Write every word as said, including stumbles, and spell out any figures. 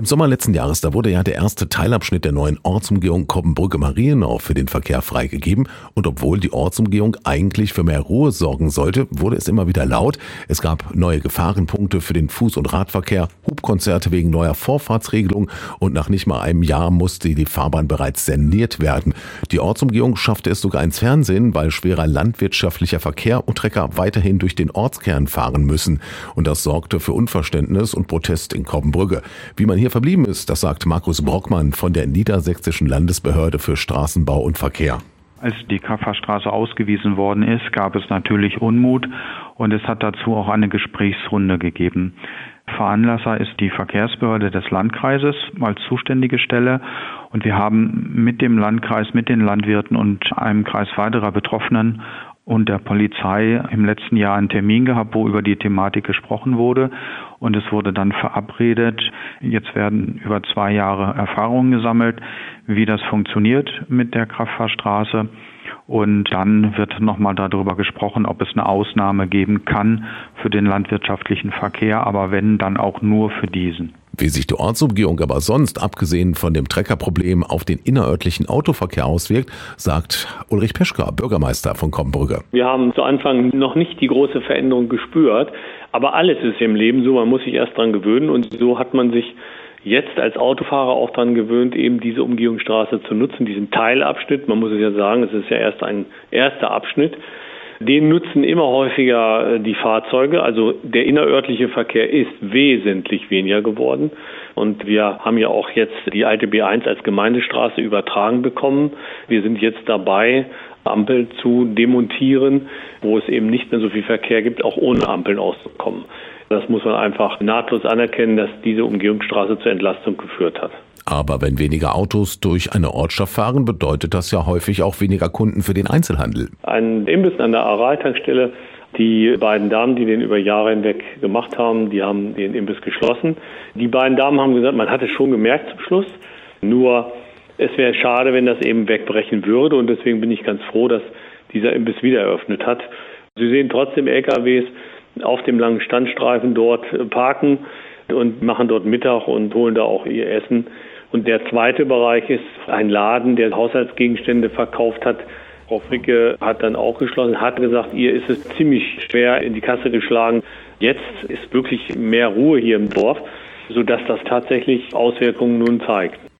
Im Sommer letzten Jahres, da wurde ja der erste Teilabschnitt der neuen Ortsumgehung Kobbenbrücke-Marienau für den Verkehr freigegeben. Und obwohl die Ortsumgehung eigentlich für mehr Ruhe sorgen sollte, wurde es immer wieder laut. Es gab neue Gefahrenpunkte für den Fuß- und Radverkehr, Hubkonzerte wegen neuer Vorfahrtsregelungen und nach nicht mal einem Jahr musste die Fahrbahn bereits saniert werden. Die Ortsumgehung schaffte es sogar ins Fernsehen, weil schwerer landwirtschaftlicher Verkehr und Trecker weiterhin durch den Ortskern fahren müssen. Und das sorgte für Unverständnis und Protest in Kobbenbrücke. Wie man hier verblieben ist, das sagt Markus Brockmann von der Niedersächsischen Landesbehörde für Straßenbau und Verkehr. Als die Kafferstraße ausgewiesen worden ist, gab es natürlich Unmut und es hat dazu auch eine Gesprächsrunde gegeben. Veranlasser ist die Verkehrsbehörde des Landkreises als zuständige Stelle und wir haben mit dem Landkreis, mit den Landwirten und einem Kreis weiterer Betroffenen und der Polizei im letzten Jahr einen Termin gehabt, wo über die Thematik gesprochen wurde. Und es wurde dann verabredet, jetzt werden über zwei Jahre Erfahrungen gesammelt, wie das funktioniert mit der Kraftfahrstraße. Und dann wird nochmal darüber gesprochen, ob es eine Ausnahme geben kann für den landwirtschaftlichen Verkehr, aber wenn, dann auch nur für diesen. Wie sich die Ortsumgehung aber sonst, abgesehen von dem Treckerproblem, auf den innerörtlichen Autoverkehr auswirkt, sagt Ulrich Peschka, Bürgermeister von Kobbenbrücke. Wir haben zu Anfang noch nicht die große Veränderung gespürt, aber alles ist im Leben so, man muss sich erst dran gewöhnen und so hat man sich jetzt als Autofahrer auch dran gewöhnt, eben diese Umgehungsstraße zu nutzen, diesen Teilabschnitt. Man muss es ja sagen, es ist ja erst ein erster Abschnitt. Den nutzen immer häufiger die Fahrzeuge. Also der innerörtliche Verkehr ist wesentlich weniger geworden. Und wir haben ja auch jetzt die alte B eins als Gemeindestraße übertragen bekommen. Wir sind jetzt dabei, Ampeln zu demontieren, wo es eben nicht mehr so viel Verkehr gibt, auch ohne Ampeln auszukommen. Das muss man einfach nahtlos anerkennen, dass diese Umgehungsstraße zur Entlastung geführt hat. Aber wenn weniger Autos durch eine Ortschaft fahren, bedeutet das ja häufig auch weniger Kunden für den Einzelhandel. Ein Imbiss an der Aral-Tankstelle, die beiden Damen, die den über Jahre hinweg gemacht haben, die haben den Imbiss geschlossen. Die beiden Damen haben gesagt, man hat es schon gemerkt zum Schluss, nur es wäre schade, wenn das eben wegbrechen würde und deswegen bin ich ganz froh, dass dieser Imbiss wieder eröffnet hat. Sie sehen trotzdem L K Ws auf dem langen Standstreifen dort parken und machen dort Mittag und holen da auch ihr Essen. Und der zweite Bereich ist ein Laden, der Haushaltsgegenstände verkauft hat. Frau Fricke hat dann auch geschlossen, hat gesagt, ihr ist es ziemlich schwer in die Kasse geschlagen. Jetzt ist wirklich mehr Ruhe hier im Dorf, sodass das tatsächlich Auswirkungen nun zeigt.